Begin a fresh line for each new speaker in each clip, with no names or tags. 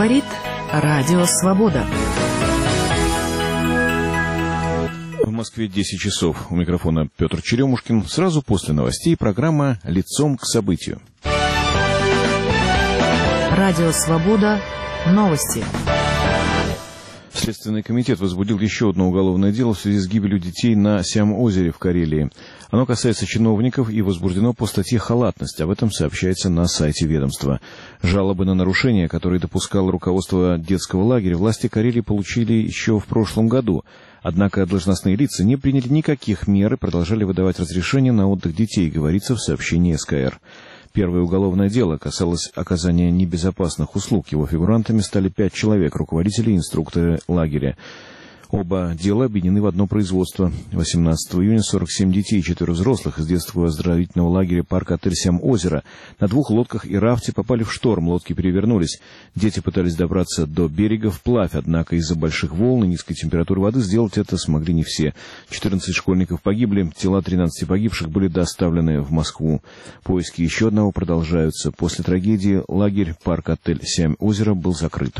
Говорит Радио Свобода.
В Москве 10 часов. У микрофона Петр Черемушкин. Сразу после новостей программа «Лицом к событию».
Радио Свобода. Новости.
Следственный комитет возбудил еще одно уголовное дело в связи с гибелью детей на Сям-озере в Карелии. Оно касается чиновников и возбуждено по статье «Халатность». Об этом сообщается на сайте ведомства. Жалобы на нарушения, которые допускало руководство детского лагеря, власти Карелии получили еще в прошлом году. Однако должностные лица не приняли никаких мер и продолжали выдавать разрешения на отдых детей, говорится в сообщении СКР. Первое уголовное дело касалось оказания небезопасных услуг. Его фигурантами стали 5 человек, руководители и инструкторы лагеря. Оба дела объединены в одно производство. 18 июня 47 детей и 4 взрослых из детского оздоровительного лагеря парк-отель Сям-озеро на 2 лодках и рафте попали в шторм, лодки перевернулись. Дети пытались добраться до берега вплавь, однако из-за больших волн и низкой температуры воды сделать это смогли не все. 14 школьников погибли, тела 13 погибших были доставлены в Москву. Поиски еще одного продолжаются. После трагедии лагерь парк-отель Сям-озеро был закрыт.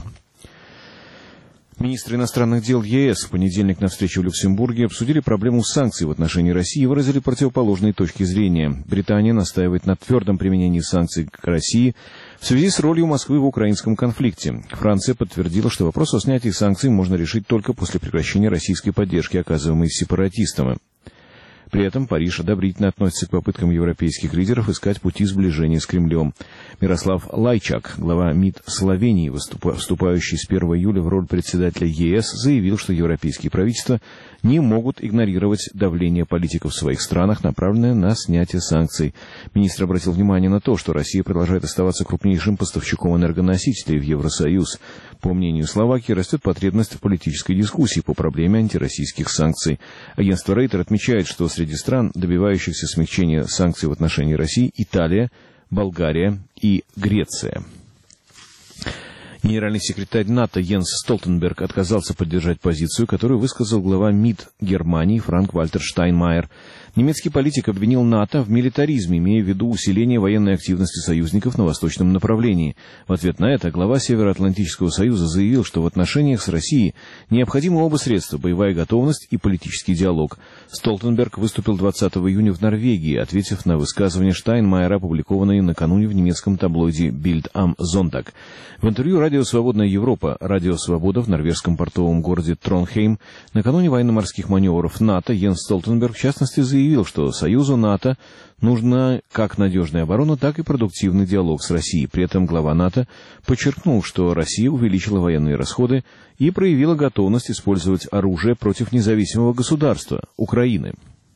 Министры иностранных дел ЕС в понедельник на встрече в Люксембурге обсудили проблему санкций в отношении России и выразили противоположные точки зрения. Британия настаивает на твердом применении санкций к России в связи с ролью Москвы в украинском конфликте. Франция подтвердила, что вопрос о снятии санкций можно решить только после прекращения российской поддержки, оказываемой сепаратистам. При этом Париж одобрительно относится к попыткам европейских лидеров искать пути сближения с Кремлем. Мирослав Лайчак, глава МИД Словении, вступающий с 1 июля в роль председателя ЕС, заявил, что европейские правительства не могут игнорировать давление политиков в своих странах, направленное на снятие санкций. Министр обратил внимание на то, что Россия продолжает оставаться крупнейшим поставщиком энергоносителей в Евросоюз. По мнению Словакии, растет потребность в политической дискуссии по проблеме антироссийских санкций. Агентство Рейтер отмечает, что среди стран, добивающихся смягчения санкций в отношении России, Италия, Болгария и Греция. Генеральный секретарь НАТО Йенс Столтенберг отказался поддержать позицию, которую высказал глава МИД Германии Франк-Вальтер Штайнмайер. Немецкий политик обвинил НАТО в милитаризме, имея в виду усиление военной активности союзников на восточном направлении. В ответ на это глава Североатлантического союза заявил, что в отношениях с Россией необходимы оба средства – боевая готовность и политический диалог. Столтенберг выступил 20 июня в Норвегии, ответив на высказывание Штайнмайера, опубликованное накануне в немецком таблоиде Bild am Sonntag. В интервью «Радио Свободная Европа», «Радио Свобода» в норвежском портовом городе Тронхейм накануне военно-морских маневров НАТО Йенс Столтенберг в частности заявил, что Союзу НАТО нужна как надежная оборона, так и продуктивный диалог с Россией. При этом глава НАТО подчеркнул, что Россия увеличила военные расходы и проявила готовность использовать оружие против независимого государства – Украины.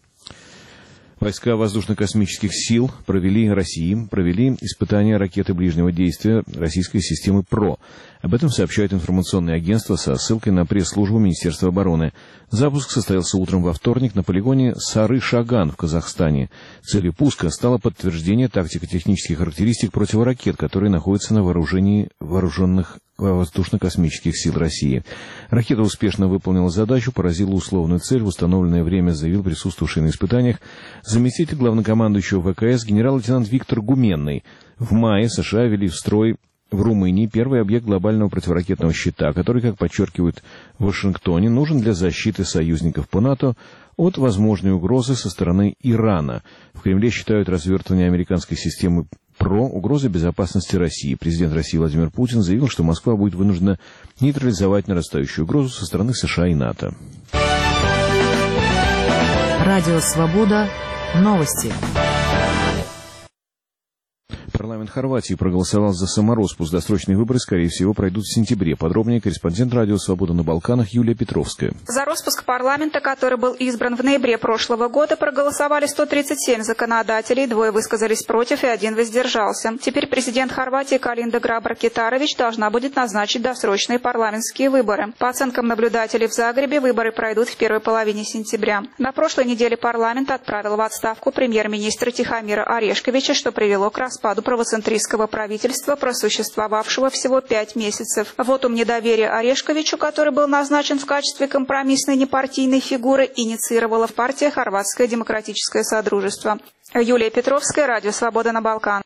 Войска воздушно-космических сил провели испытания ракеты ближнего действия российской системы ПРО. Об этом сообщает информационное агентство со ссылкой на пресс-службу Министерства обороны. Запуск состоялся утром во вторник на полигоне Сары-Шаган в Казахстане. Целью пуска стало подтверждение тактико-технических характеристик противоракет, которые находятся на вооружении вооруженных воздушно-космических сил России. Ракета успешно выполнила задачу, поразила условную цель в установленное время, заявил присутствовавший на испытаниях заместитель главнокомандующего ВКС генерал-лейтенант Виктор Гуменный. В мае США ввели в строй в Румынии первый объект глобального противоракетного щита, который, как подчеркивают в Вашингтоне, нужен для защиты союзников по НАТО от возможной угрозы со стороны Ирана. В Кремле считают развертывание американской системы ПРО угрозой безопасности России. Президент России Владимир Путин заявил, что Москва будет вынуждена нейтрализовать нарастающую угрозу со стороны США и НАТО.
Радио Свобода. Новости.
Парламент Хорватии проголосовал за самороспуск. Досрочные выборы, скорее всего, пройдут в сентябре. Подробнее корреспондент Радио Свобода на Балканах Юлия Петровская.
За распуск парламента, который был избран в ноябре прошлого года, проголосовали 137 законодателей, 2 высказались против и 1 воздержался. Теперь президент Хорватии Колинда Грабар-Китарович должна будет назначить досрочные парламентские выборы. По оценкам наблюдателей в Загребе, выборы пройдут в первой половине сентября. На прошлой неделе парламент отправил в отставку премьер-министра Тихомира Орешковича, что привело к распаду правоцентристского правительства, просуществовавшего всего 5 месяцев. Вотум недоверия Орешковичу, который был назначен в качестве компромиссной непартийной фигуры, инициировала в партии Хорватское демократическое содружество. Юлия Петровская, Радио Свобода на Балкан.